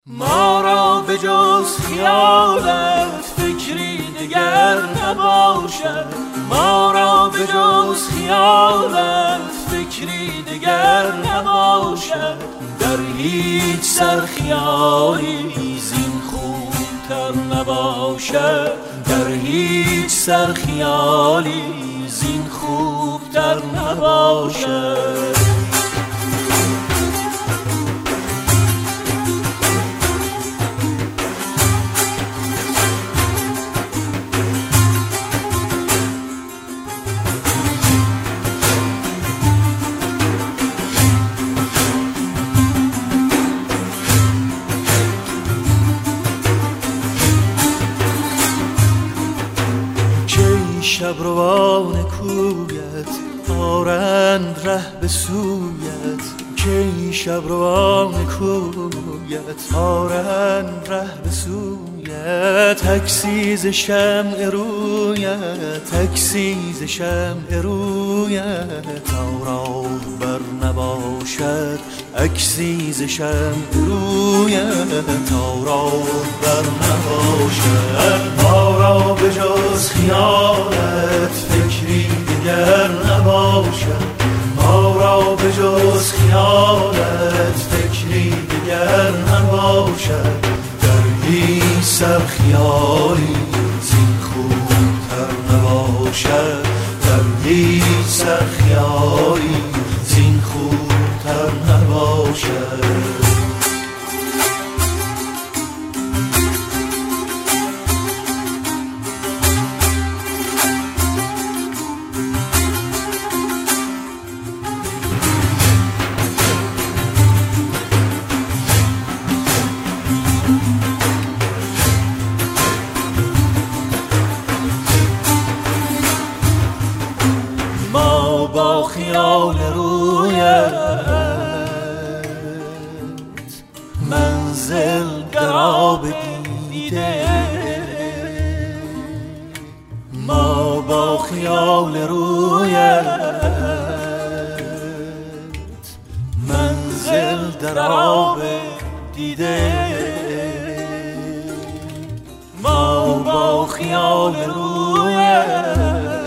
ما را به جز خیالت فکری دگر نباشد، ما را به جز خیالت فکری دگر نباشد. در هیچ سرخیالی زین خوبتر نباشد، در هیچ سرخیالی زین خوبتر نباشد. شبروان کویت آرند ره به سویت، که شبروان کویت آرند ره به سویت. تکسیز شمع رویت، تکسیز شمع رویت، تا راه بر نباشد اکسیز شمع رویت، تا راه بر نباشد. ما را به جز خیالت فکری دیگر نباشد، ما را به جز خیالت فکری دیگر نباشد. در هیچ سرخیالی زین خوبتر نباشد، در هیچ سرخیالی زین خوبتر نباشد. با خیال رویت منزل گرا بدیده، ما با خیال رویت منزل در آب دیده، ما با خیال رویت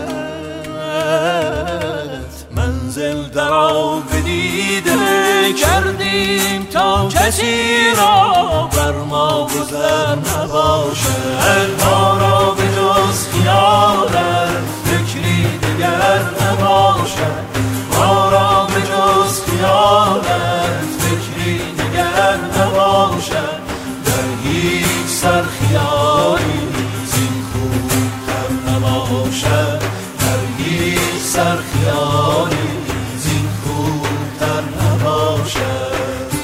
منزل در آب دیده کردیم تا کسی را بر ما گذر نباشد. ما را به جز خیالت فکری دیگر نباشد، ما را به جز خیالت فکری دیگر نباشد. در هیچ سرخیالی زین خوبتر نباشد، در هیچ سرخیالی زین خوبتر نباشد.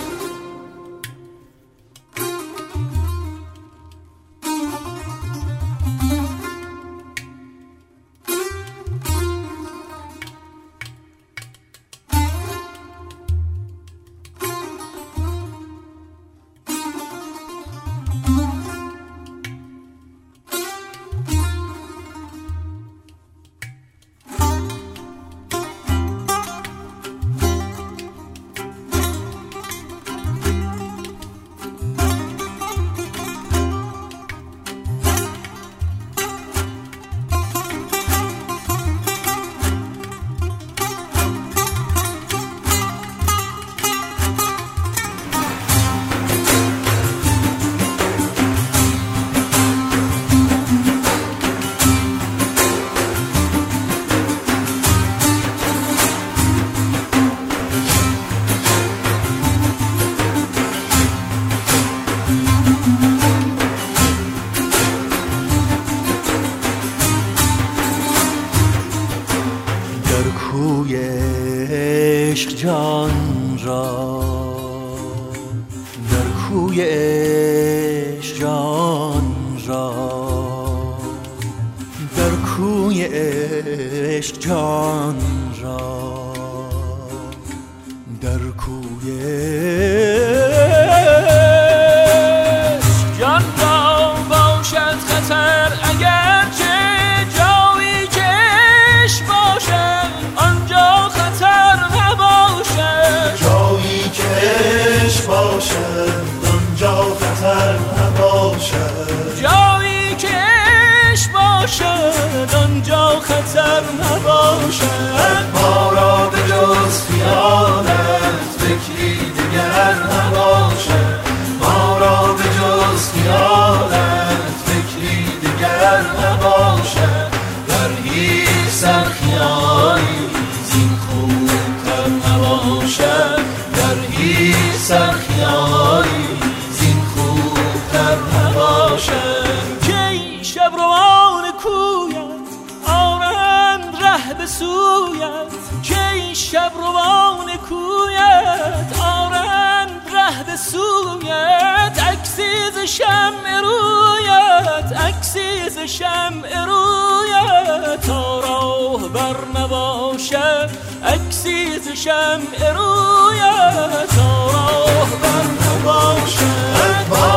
کوی عشق جان را، در کوی عشق جان را، در کوی عشق جان را، در کوی عشق جان را باشد خطر اگر چه جایی که عشق باشد آنجا خطر نباشد، جایی که عشق باشد آنجا خطر خطر نباشد، جایی که عشق باشد آنجا خطر نباشد. ما را به جز خیالت فکری دیگر نباشد، ما را به جز خیالت فکری دیگر نباشد. در هیچ سر خیالی زین خوبتر نباشد، در هیچ سر خیالی زین خوبتر نباشد. کی شب روان کویت آرند ره به سویت، کی شب روان کویت آرند ره به سویت. عکسی ز شمع رویت، عکسی ز شمع رویت. تا راه بر نباشد عکسی ز شمع رویت، تا راه بر نباشد.